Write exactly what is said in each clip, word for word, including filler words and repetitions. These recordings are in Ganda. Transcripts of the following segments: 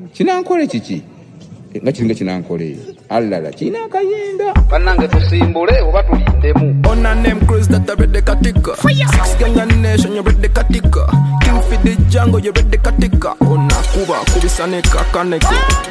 Kinankole kiki nga kiringa kinankole alala kina akayinda bannange tusimbule oba tulindemu on a name cruise that ready katika six gang and nation you ready katika king for the jungle you ready katika on a kuba kubisanika kaneko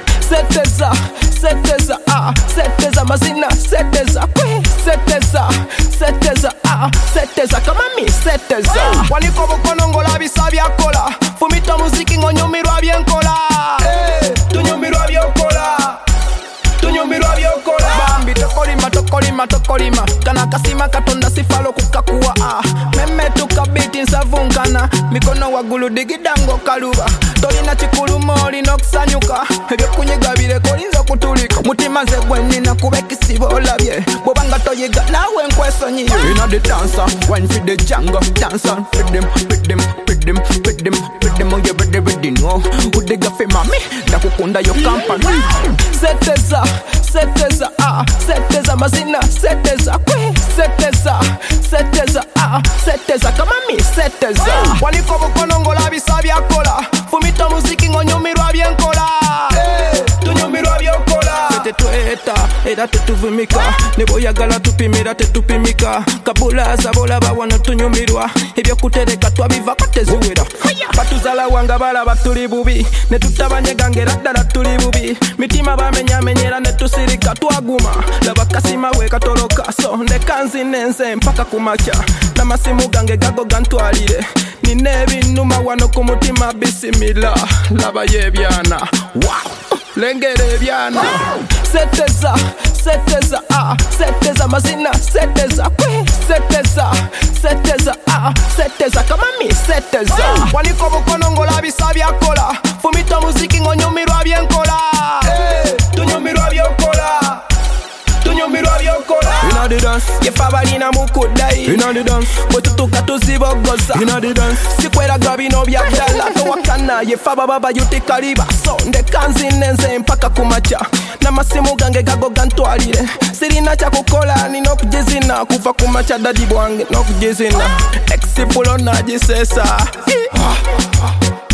seteza seteza ah seteza mazina seteza kwe seteza seteza ah seteza kama mi seteza waniko bukono ngola bisabya kola fumita muziki ngonyumirwa byenkola eh tunyumirwa byokola tunyumirwa byokola bambi tokolima tokolima tokolima kana kasima katonda sifalo kukakuwa ah meme tukabiti nsavunkana mikono wagulu digidango kaluba tolina chikulumoli nokusanyuka ebyo kunyigabire kolinza kutulika mutima nze gwenina kubekisibo olabye bwobanga toyiga nawe nkwesonyiyo ina the dancer wine for the jungle dancer with them with them with them with them with them you ready ready no udiga fe mami ndakukunda yo company seteza seteza ah seteza mazina seteza kwe seteza seteza ah seteza kama mi seteza waniko bukono ngola bisabya kola fumita muziki ngonyumirwa byenkola eh tunyumirwa byokola tetweta era tetuvumika neboyagala tupimira tetupimika kabula zabola bawana tunyumirwa ebyo kutereka twabiva kateziwera batuzala wanga bala batuli bubi ne tutabanyegangera ddala tuli bubi mitima bamenya menyera ne tusirika twaguma laba kasima we katoloka so ndekanzi nenze mpaka kumacha na masimu gange gago gantwalire ninebi numa wano ku mutima bisimila laba yebyana wow lengere byana seteza seteza ah seteza mazina seteza kwe seteza seteza ah seteza kama mi seteza waniko bukono ngola bisabya kola fumita muziki ngonyumirwa byenkola eh tunyumirwa byokola tunyumirwa byokola ina the dance yefabalina mukudai ina the dance bwetutuka tuzibogoza ina the dance sikwera gabino byadala towakana yefaba baba yutikaliba so ndekanzi nenze mpaka kumacha na masimu gange gago gantwalire sirina cha kukola ni nokujizina kufa kumacha dadi bwange nokujizina exipulo najisesa